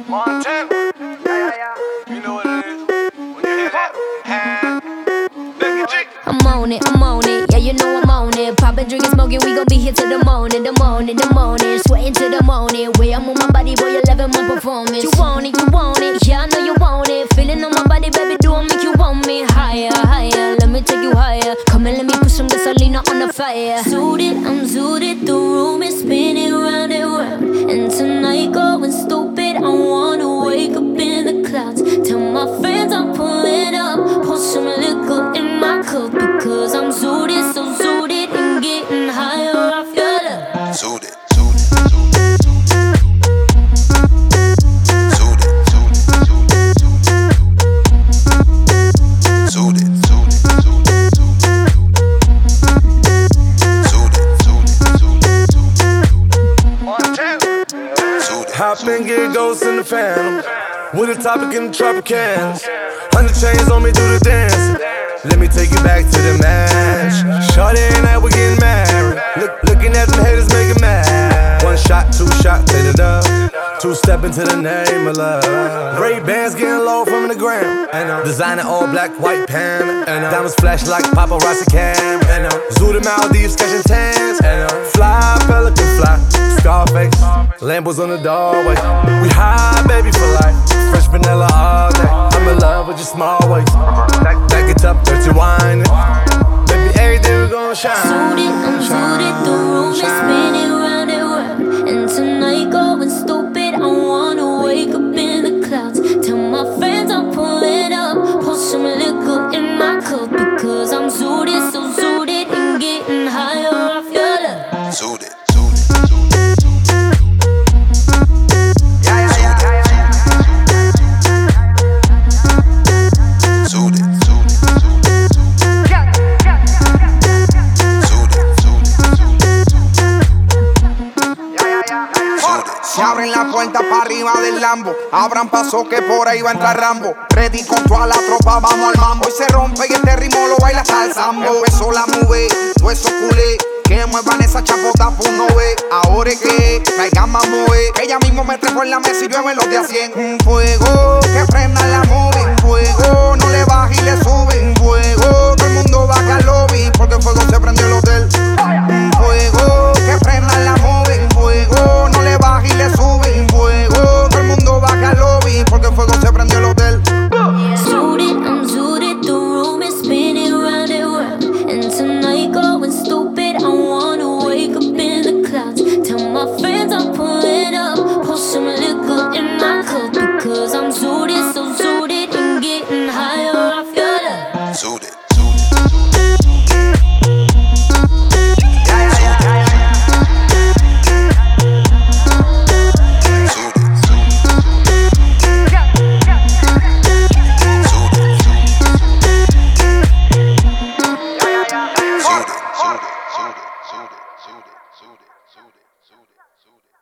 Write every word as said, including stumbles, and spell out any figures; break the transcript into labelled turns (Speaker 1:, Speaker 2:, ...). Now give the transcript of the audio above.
Speaker 1: Montana. Yeah, yeah, yeah. You know what it is. When you hear that,
Speaker 2: I'm on it, I'm on it, yeah, you know I'm on it. Poppin', drinkin', smoking, we gon' be here till the morning, the morning, the morning. Sweatin' till the morning, way I move my body, boy, you loving my performance. You want it, you want it, yeah, I know you want it. Feeling on my body, baby, do I make you want me higher, higher? Let me take you higher. Come and let me put some gasolina on the fire. Zooted, I'm zooted, the room is spinning round and round. And tonight going stupid, I wanna wake up in the clouds. Tell my friends I'm pulling up, pour some liquor in my cup. Because I'm zooted, so zooted and getting higher off your love.
Speaker 1: Zooted, zooted, zooted, zooted, zooted, zooted, zooted.
Speaker 3: Hop and get ghosts in the phantom. With a topic in the Tropicans. Hundred chains on me, do the dance. Let me take you back to the match. Shorty and I, we getting married. Look, looking at them haters, making mad. One shot, two shot, take it up. Two step into the name of love. Ray bands getting low from the ground. And uh, designer all black, white pan. And uh, diamonds flash like paparazzi cam. And uh, zoo to Maldives, catching tans. And uh, fly, pelican fly. Scarface, Lambos on the doorway. We high, baby, for life. Fresh vanilla all day. I'm in love with your small waist. Back, back it up, dirty wine. Baby, every day we gon' shine.
Speaker 2: Zooted, I'm zooted, the room is spinning round and round. And tonight going stupid, I wanna wake up in the clouds. Tell my friends I'm pulling up, pour some liquor in my cup. Because I'm zooted, so zooted and getting higher off your love.
Speaker 1: Zooted.
Speaker 4: Se abren la puerta para arriba del Lambo. Abran paso que por ahí va a entrar Rambo. Ready con toda la tropa, vamos al mambo. Y se rompe y este ritmo lo baila hasta el sambo. Empezó la move, todo eso culé. Que muevan esa chapota, pues no ve. Ahora es que traigan más mover. Que ella mismo me trepo en la mesa y llueve los de a cien. Un fuego, que prendan la movie. Un fuego, no le baja y le sube. Un fuego, todo el mundo baja al lobby. Porque el fuego se prendió el hotel. Un fuego, que prendan la movie. Un fuego, no le baja y le sube. Un fuego, todo el mundo baja al lobby. Porque el fuego se prendió el hotel.
Speaker 2: Zooted, I'm zooted, the room is spinning round and round. And tonight going stupid, I wanna wake up in the clouds. Tell my friends I'm pulling up, pour some liquor in my cup. Because I'm zooted, so zooted and getting higher off your love.
Speaker 1: Zooted. Zooted, zooted, zooted, zooted, zooted, zooted, zooted, zooted.